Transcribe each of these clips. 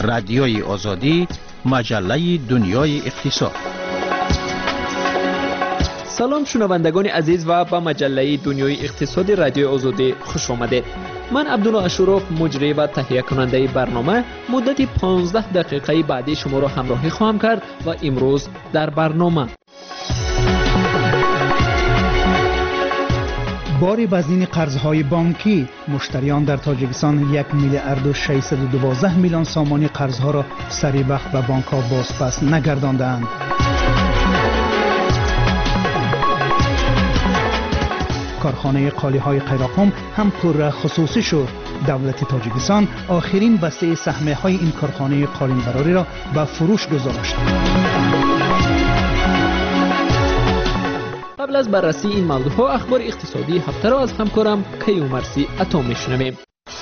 رادیوی آزادی، مجله دنیای اقتصاد. سلام شنوندگان عزیز و به مجله دنیای اقتصادی رادیو آزادی خوش آمدید. من عبدالله اشوروف مجری و تهیه کننده برنامه مدت 15 دقیقه بعدی شما را همراهی خواهم کرد و امروز در برنامه بار وزین قرضهای بانکی، مشتریان در تاجیکستان 1 میلیارد و 612 میلیون سامانی قرضها را سریع وقت به بانک‌ها بازپس نگرداندند. کارخانه قالی‌های قیراقم هم پر خصوصی شد. دولت تاجیکستان آخرین بسته سهم‌های این کارخانه قالین‌براری را به فروش گذاشت. قبل از بررسی این موضوعها اخبار اقتصادی هفته را از همکارم کیومرثی عطا میشنویم.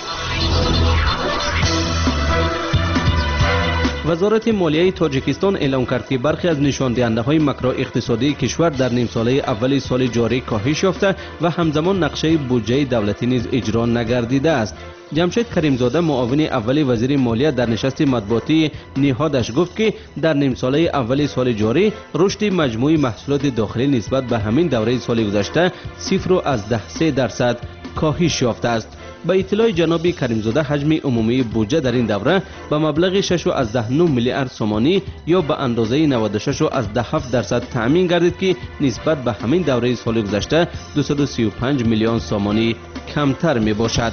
وزارت مالیه تاجیکستان اعلام کرد که برخی از نشاندهنده‌های ماکرو اقتصادی کشور در نیم ساله اول سال جاری کاهش یافته و همزمان نقشه بودجه دولتی نیز اجرا نگردیده است. جمشید کریمزاده معاون اول وزیر مالیه در نشست مطبوعاتی نهادش گفت که در نیم ساله اول سال جاری رشد مجموعی محصولات داخلی نسبت به همین دوره سال گذشته 0.13% کاهش یافته است. به اطلاع جناب کریمزاده حجم عمومی بودجه در این دوره به مبلغ 6.9 میلیارد سومانی یا به اندازه 96.7% تأمین گردید که نسبت به همین دوره سال گذشته 235 میلیون سومانی کمتر می باشد.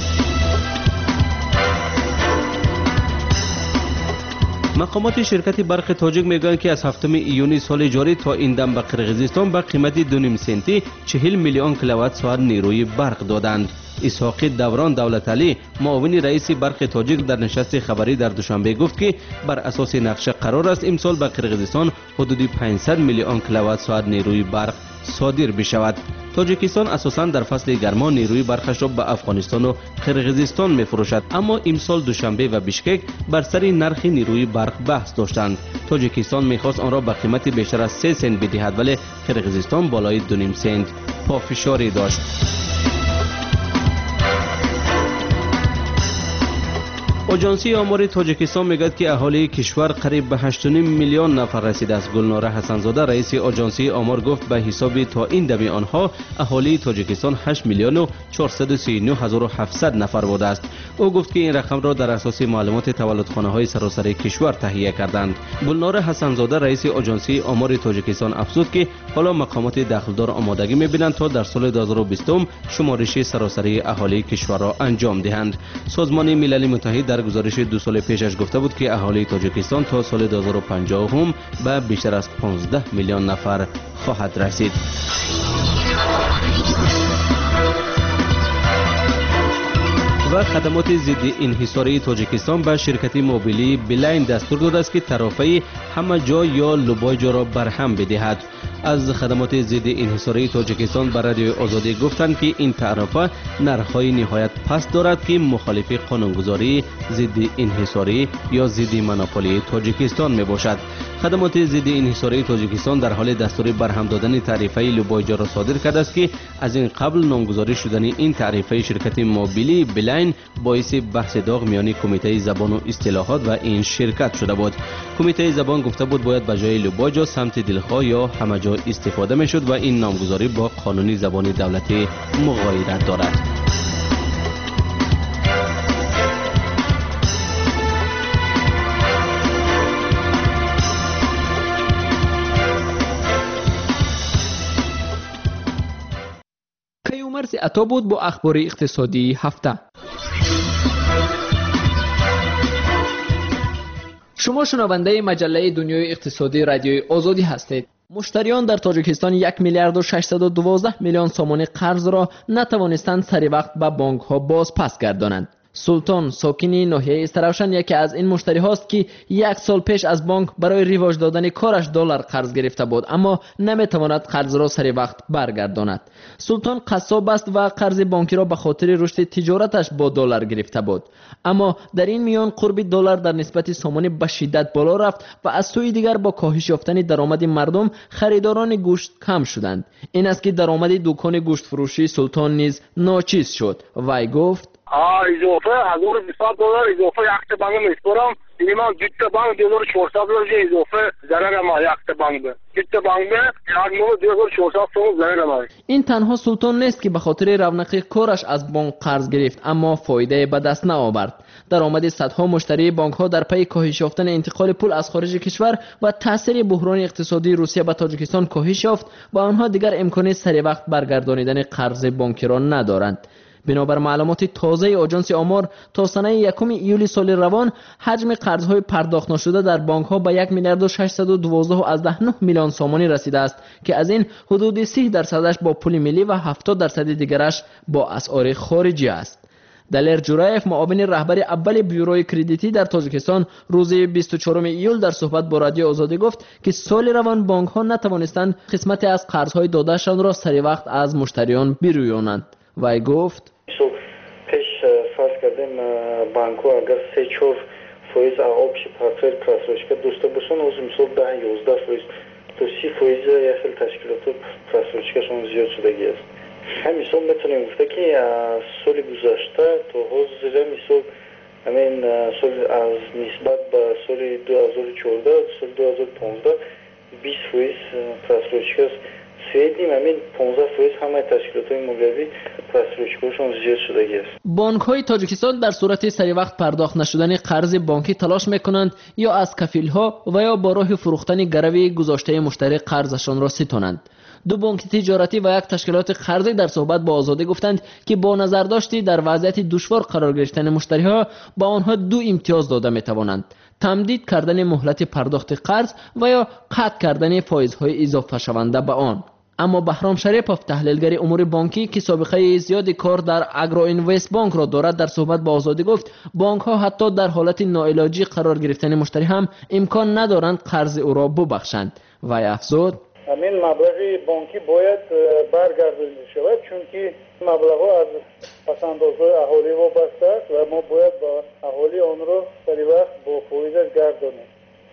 مقامات شرکت برق تاجیک میگویند که از 7 ایونی سال جاری تا این دم به قرقیزستان به قیمت 2.5 سنتی 40 میلیون کیلووات ساعت نیروی برق دادند. اسحاق دوران دولتعلی معاون رئیس برق تاجیک در نشست خبری در دوشنبه گفت که بر اساس نقشه قرار است امسال به قرقیزستان حدود 500 میلیون کیلووات ساعت نیروی برق صادر بشود. تاجیکستان اساساً در فصل گرما نیروی برقش را به افغانستان و قرقیزستان می‌فروشد، اما امسال دوشنبه و بیشکک بر سر نرخ نیروی برق بحث داشتند. تاجیکستان می‌خواست آن را به قیمت بیشتر از 3 سنت بدهد، ولی قرقیزستان بالای 2.5 سنت پافشاری داشت. آژانسی آمار تاجیکستان میگوید که اهالی کشور قریب به 8.5 میلیون نفر رسیده است. گلناره حسنزاده رئیس آژانسی آمار گفت به حساب تا این دم آنها اهالی تاجیکستان 8 میلیون و 439 هزار و 700 نفر بوده است. او گفت که این رقم را در اساس معلومات تولدخانه‌های سراسری کشور تهیه کردند. گلناره حسنزاده رئیس آژانسی آمار تاجیکستان افزود که حالا مقامات دخلدار آمادگی می‌بینند تا در سال 2020 شمارش سراسری اهالی کشور را انجام دهند. سازمان ملل متحد در گزارش 2 سال پیشش گفته بود که اهالی تاجیکستان تا سال 2050 هم به بیشتر از 15 میلیون نفر خواهد رسید. و خدمات ضد انحصاری تاجیکستان به شرکت موبیلی بلاین دستور داده است که طرفه همه جا یا لوبای جا را برهم بدهد. از خدمات ضد انحصاری تاجیکستان به رادیو آزادی گفتند که این طرفه نرخ‌های نهایت پست دارد که مخالف قانونگذاری ضد انحصاری یا ضد مونوپولی تاجیکستان میباشد. خدمات ضد انحصاری تاجیکستان در حال دستور برهم دادن تعرفه لوبایجا را صادر کرده است که از این قبل نامگذاری شدن این تعرفه شرکت موبیلی بلاین باعث بحث داغ میان کمیته زبان و اصطلاحات و این شرکت شده بود. کمیته زبان گفته بود باید به جای لوبایجا سمت دلخواه یا همه جا استفاده میشد و این نامگذاری با قانون زبان دولتی مغایرت دارد. کیومرثی عطا بود با اخبار اقتصادی هفته. شما شنونده مجله دنیای اقتصادی رادیوی آزادی هستید. مشتریان در تاجیکستان 1 میلیارد و 612 میلیون سومانی قرض را نتوانستند سری وقت به بانک ها باز پس گردانند. سلطان ساکنی ناحیه استراوشن یکی از این مشتری هاست که 1 سال پیش از بانک برای ریواج دادن کارش دلار قرض گرفته بود، اما نمیتواند قرض را سری وقت برگرداند. سلطان قصاب است و قرض بانکی را به خاطر رشد تجارتش با دلار گرفته بود، اما در این میان قرب دلار در نسبت سومانی به شدت بالا رفت و از سوی دیگر با کاهش یافتن درآمد مردم خریداران گوشت کم شدند. این است که درآمد دکان گوشت فروشی سلطان نیز ناچیز شد. وی گفت اضافه $1200 اضافه یک بانک میسپرم. این من دو بانک $2400 اضافه ضرر ما یک بانک به دو بانک به $2400 ضرر ما. این تنها سلطان نیست که به خاطر رونق کارش از بانک قرض گرفت اما فایده به دست نآورد. درآمد صدها مشتری بانک ها در پی کاهش یافتن انتقال پول از خارج کشور و تاثیر بحران اقتصادی روسیه به تاجیکستان کاهش یافت و آنها دیگر امکان سری وقت برگردانیدن قرض بانکی را ندارند. بنابر معلومات تازه آژانس آمار تا سنه 1 ایول سال روان حجم قرض‌های پرداخت نشده در بانک‌ها به 1,612.9 میلیون سامانی رسیده است که از این حدود 30% با پول ملی و 70% دیگرش با اسعار خارجی است. دلیر جورایف معاون رهبر اول بیوروی کردیتی در تاجیکستان روز 24 ایول در صحبت با رادیو آزادی گفت که سال روان بانک‌ها نتوانستند قسمتی از قرض‌های دادهشان را سری وقت از مشتریان برویانند. وی گفت پیش فرض کردیم بانک‌ها اگر 3-4% آبشی پارتفل پراسروشکا داشته باشن از مثال 10-11% تا 30% یا خیلی تشکیلات پراسروشکاشون زیاد شدگی است. همین مثال میتونیم گفته که سال گذشته تا حاضر مثال همین سال از نسبت به سال 2014 سال 2015 20% پراسروشکاست سویدیم همین 15% همه تشکیلات‌های مالیاتی پراسروشکاشون زیاد شدگی است. بانک‌های تاجیکستان در صورت سری وقت پرداخت نشدن قرض بانکی تلاش می‌کنند یا از کفیل‌ها و یا با راه فروختن گروی گذاشته مشتری قرضشان را ستانند. دو بانک تجارتی و یک تشکیلات قرضی در صحبت با آزادی گفتند که با نظر داشتی در وضعیت دشوار قرار گرفتن مشتری‌ها با آنها دو امتیاز داده می‌توانند: تمدید کردن مهلت پرداخت قرض و یا قطع کردن فایزهای اضافه شونده به آن. اما بهرام شریپوف تحلیلگر امور بانکی که سابقه زیادی کار در اگرو اینوست بانک را دارد در صحبت با آزادی گفت بانک ها حتی در حالت ناعلاجی قرار گرفتن مشتری هم امکان ندارند قرض او را ببخشند. و افزود همین مبلغ بانکی باید برگردانده شود چون که مبلغ ها از پسندازهای اهالی وابسته است و ما باید با اهالی آن را سری وقت با فایزش گردانیم.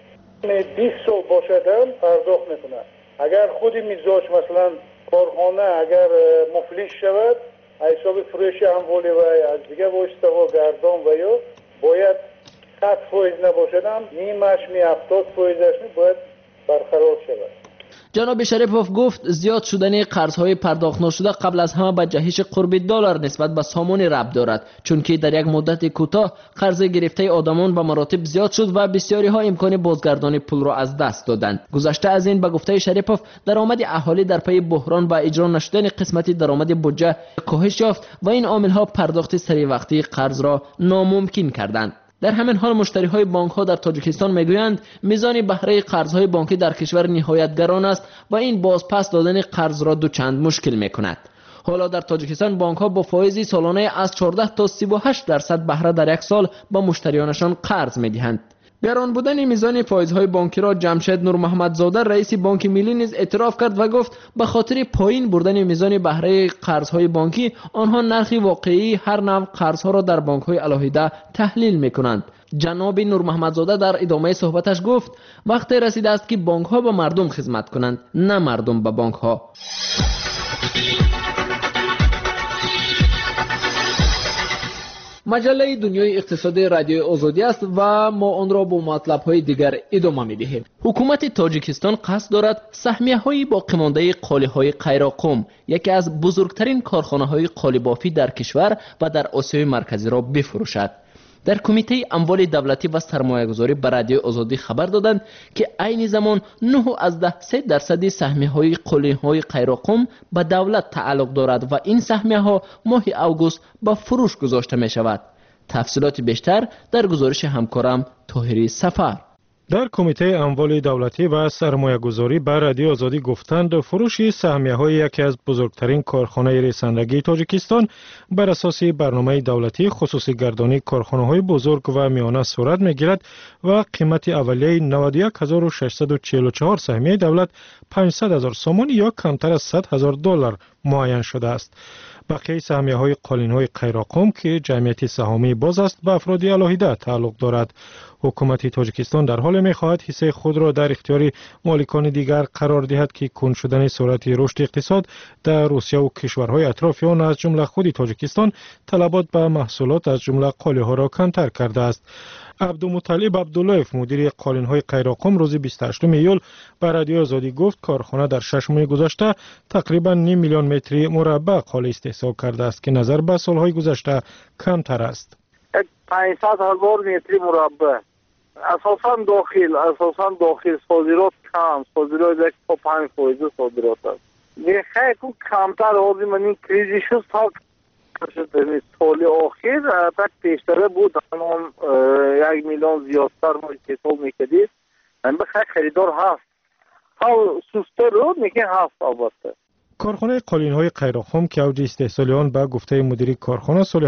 20 سال باشد هم پرداخت میکنند. اگر خود میزاج مثلا کارخانه اگر مفلس شود حساب فروش اموالی و از دیگه واسطه ها گردان و یا باید 100% نباشد هم نیمش 70% باید برقرار شود. جناب شریپوف گفت زیاد شدن قرض‌های پرداخت نشده قبل از همه به جهش قرب دلار نسبت به سامان ربط دارد چون که در یک مدت کوتاه قرض گرفته آدمان به مراتب زیاد شد و بسیاری ها امکان بازگردانی پول را از دست دادند. گذشته از این به گفته شریپوف درآمد اهالی در پی بحران و اجرا نشدن قسمتی درآمد بودجه کاهش یافت و این عامل‌ها پرداخت سری وقتی قرض را ناممکن کردند. در همین حال مشتری‌های بانک‌ها در تاجیکستان می‌گویند میزان بهره قرض‌های بانکی در کشور نهایت گران است و این بازپس دادن قرض را دوچند مشکل می‌کند. حالا در تاجیکستان بانک‌ها با فایز سالانه از 14 تا 38% بهره در یک سال با مشتریانشان قرض می‌دهند. گران بودن میزان فایزهای بانکی را جمشید نور محمدزاده رئیس بانک ملی نیز اعتراف کرد و گفت به خاطر پایین بردن میزان بهره قرضهای بانکی آنها نرخ واقعی هر نوع قرضها را در بانک‌های علاهیده تحلیل می‌کنند. جناب نور محمدزاده در ادامه صحبتش گفت وقت رسیده است که بانک‌ها به مردم خدمت کنند نه مردم به بانک‌ها. مجله دنیای اقتصادی رادیو آزادی است و ما آن را با مطلب‌های دیگر ادامه می‌دهیم. حکومت تاجیکستان قصد دارد سهمیه‌های باقی مانده قالی‌های قیراقم، یکی از بزرگترین کارخانه‌های قالی بافی در کشور و در آسیای مرکزی را بفروشد. در کمیته اموال دولتی و سرمایه‌گذاری به رادیو آزادی خبر دادند که عین زمان 9.3% سهمیه‌های قالی‌های قیراقم به دولت تعلق دارد و این سهمیه‌ها ماه اوگوست به فروش گذاشته می‌شود. تفصیلات بیشتر در گزارش همکارم طاهری سفر. در کمیته اموال دولتی و سرمایه‌گذاری به رادیو آزادی گفتند فروش سهمیه‌های یکی از بزرگترین کارخانه رساندگی تاجیکستان بر اساس برنامه دولتی خصوصی گردانی کارخانه‌های بزرگ و میانه صورت می‌گیرد و قیمت اولیه 91644 سهمیه دولت 500,000 سومانی یا کمتر از $100,000 معین شده است. بقیه سهمیه‌های قالین‌های قیراقم که جمعیت سهامی باز است به افراد علاهیده تعلق دارد. حکومت تاجیکستان در حال می‌خواهد حصه خود را در اختیار مالکان دیگر قرار دهد که کند شدن سرعت رشد اقتصاد در روسیه و کشورهای اطراف آن از جمله خود تاجیکستان طلبات به محصولات از جمله قالی‌ها را کمتر کرده است. عبدالمطلب عبداللهیف مدیر قالین‌های قیراقم روز 28 ایول به رادیو آزادی گفت کارخانه در 6 ماه گذشته تقریباً 9 میلیون متر مربع قالی استحصال کرده است که نظر به سالهای گذشته کمتر است. 500,000 متر مربع اساساً داخل صادرات کم، صادرات 5% صادرات است. میخوای که کمتر آزی من این کریزی شد تا سال آخر تک پیشتره بود همون 1 میلیون زیادتر ما استحصال میکردید. من بخواه خریدار هست حال سوسته رو میگه هست البته. کارخانه قالین‌های قیراقم که اوج استحصال آن به گفته مدیر کارخانه سال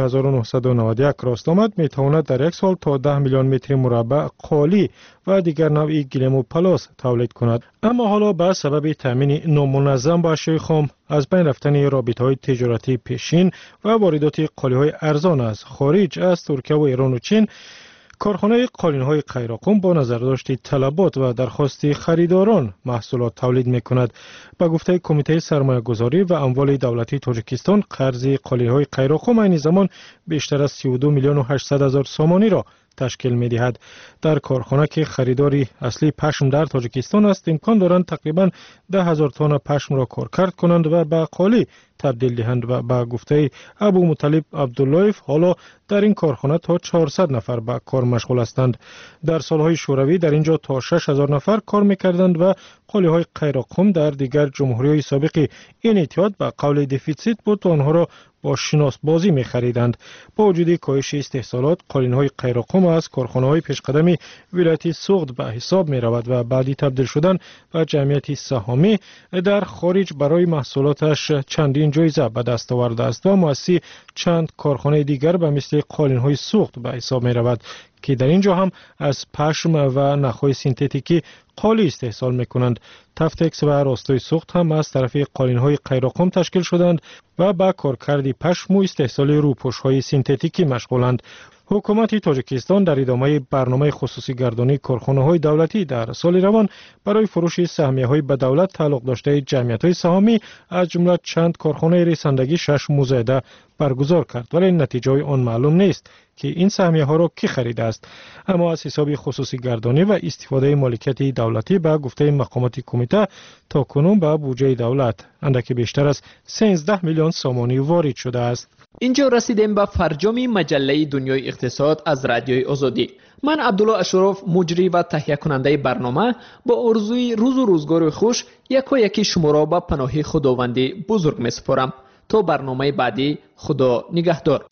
1991 راست آمد میتواند در یک سال تا 10 میلیون متر مربع قالی و دیگر نوع گلیم و پلاس تولید کند. اما حالا به سبب تامین نامنظم با اشیاء خام، از بین رفتن رابطه‌های تجارتی پیشین و واردات قالی‌های ارزان از خارج از ترکیه و ایران و چین، کارخانه قالین‌های قیراقم با نظرداشت طلبات و درخواست خریداران محصولات تولید می‌کند. با گفته کمیته سرمایه‌گذاری و اموال دولتی تاجیکستان، قرض قالین‌های قیراقم این زمان بیشتر از 32 میلیون و 800 هزار سامانی را تشکیل می‌دهد. در کارخانه که خریداری اصلی پشم در تاجیکستان است، امکان دارند تقریباً 10,000 تن پشم را کارکرد کنند و به قالی تبدیل دهند و با گفته ابوالمطلب عبداللهیف حالا در این کارخانه تا 400 نفر به کار مشغول هستند. در سالهای شوروی در اینجا تا 6,000 نفر کار می‌کردند و قالی‌های قیراقم در دیگر جمهوری‌های سابق این اتحاد به قول دفیسیت بود و آنها را با شناس بازی می خریدند. با وجود کاهش استحصالات، قالین‌های قیراقم از کارخانه‌های پیشقدم ولایت سوغد به حساب می رود و بعدی تبدیل شدن و جمعیت سهامی در خارج برای محصولاتش چندین جایزه به دست آورده است و مؤسس چند کارخانه دیگر به مثل قالین‌های سوغد به حساب می رود که در اینجا هم از پشم و نخهای سینتتیکی قالی استحصال میکنند. تفتکس و راستای سوخت هم از طرف قالین‌های قیراقم تشکیل شدند و با کارکردی پشم و استحصال روپوش‌های سینتتیکی مشغولند. حکومت تاجیکستان در ادامه برنامه خصوصی گردانی کارخانه‌های دولتی در سال روان برای فروش سهمیه‌های به دولت تعلق داشته جمعیت‌های سهامی از جمله چند کارخانه رساندگی 6 مزایده برگزار کرد، ولی نتیجه آن معلوم نیست که این سهمیه‌ها را کی خریده است. اما از حساب خصوصی گردانی و استفاده مالکیت دولتی به گفته مقامات کمیته تا کنون به بودجه دولت اندکی بیشتر از 13 میلیون سامانی وارد شده است. اینجا رسیدیم به فرجام مجله دنیای اقتصاد از رادیوی آزادی. من عبدالله اشرف مجری و تهیه کننده برنامه با آرزوی روز و روزگار خوش یکی شما را به پناه خداوندی بزرگ می‌سپارم. تا برنامه بعدی، خدا نگهدار.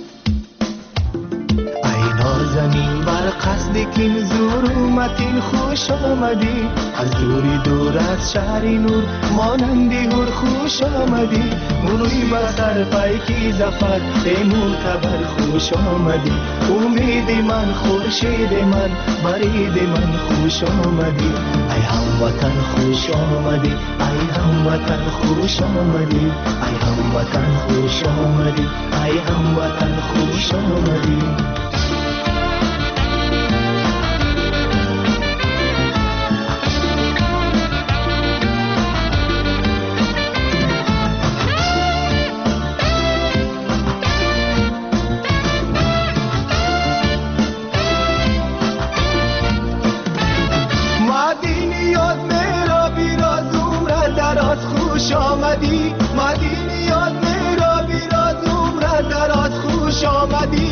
زمین بر قصد کین زور اومدین خوش آمدی، از دوری دور از شهر نور مانندی هر خوش آمدی، منوی بسر پیکی زفر ایمون تبر خوش آمدی، امید من خورشید من برید من خوش آمدی، ای هموطن خوش آمدی، ای هموطن خوش آمدی، ای هموطن خوش آمدی، ای هموطن خوش آمدی. خوش آمدی مدینی یاد میرا بیراز عمر دراز خوش آمدی،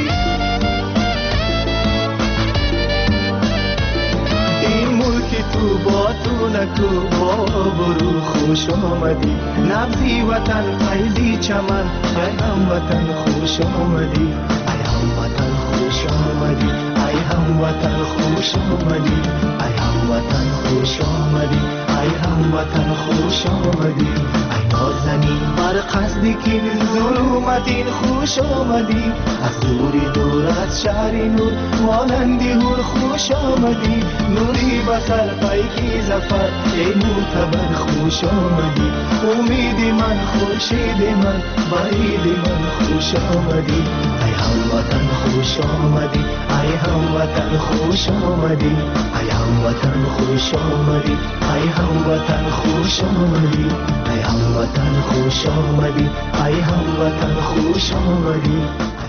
این ملک تو با تو نکو با برو خوش آمدی، نبزی وطن فیضی چمن ای هم وطن خوش آمدی، ای هم وطن خوش آمدی، ای هموطن خوش آمدی، ای هموطن خوش آمدی، ای هموطن خوش آمدی، ای نازنین بر قصد که ظلمتین خوش آمدی، از دوری دور از شهر نور مانندی هر خوش آمدی، نوری بسر پیکی زفر ای معتبر خوش آمدی، امید من خورشید من برید من خوش آمدی، ای هموطن خوش آمدی، ای هموطن خوش آمدی، ای هموطن خوش آمدی، ای هموطن خوش آمدی، ای هموطن خوش آمدی، ای هموطن خوش آمدی.